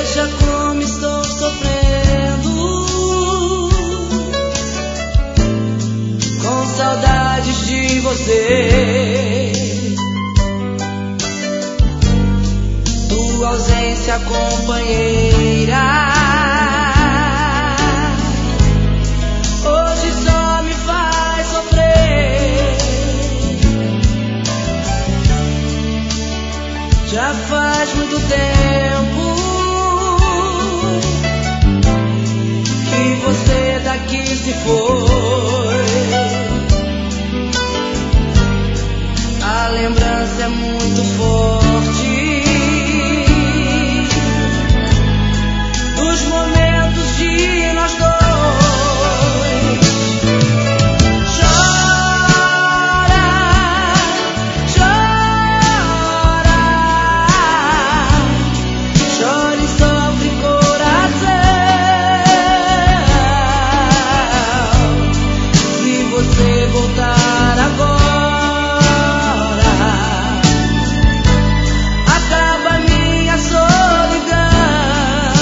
Veja como estou sofrendo, com saudades de você. Tua ausência, companheira, hoje só me faz sofrer. Já faz muito tempo que você daqui se foi. A lembrança é muito forte dos momentos de nós dois. Chora, chora, chora e sofre coração. Se você voltar agora, acaba minha solidão.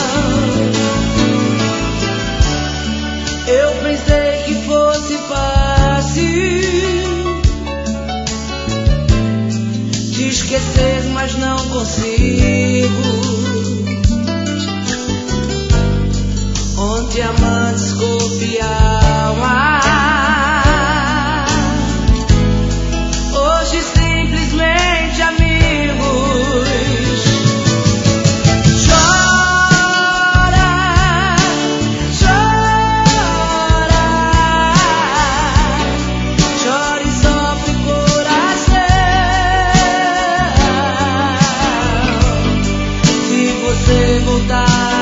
Eu pensei que fosse fácil te esquecer, mas não consigo. Ontem amantes confiavam, hoje simplesmente amigos. Chora, chora, chora e sofre coração. Se você voltar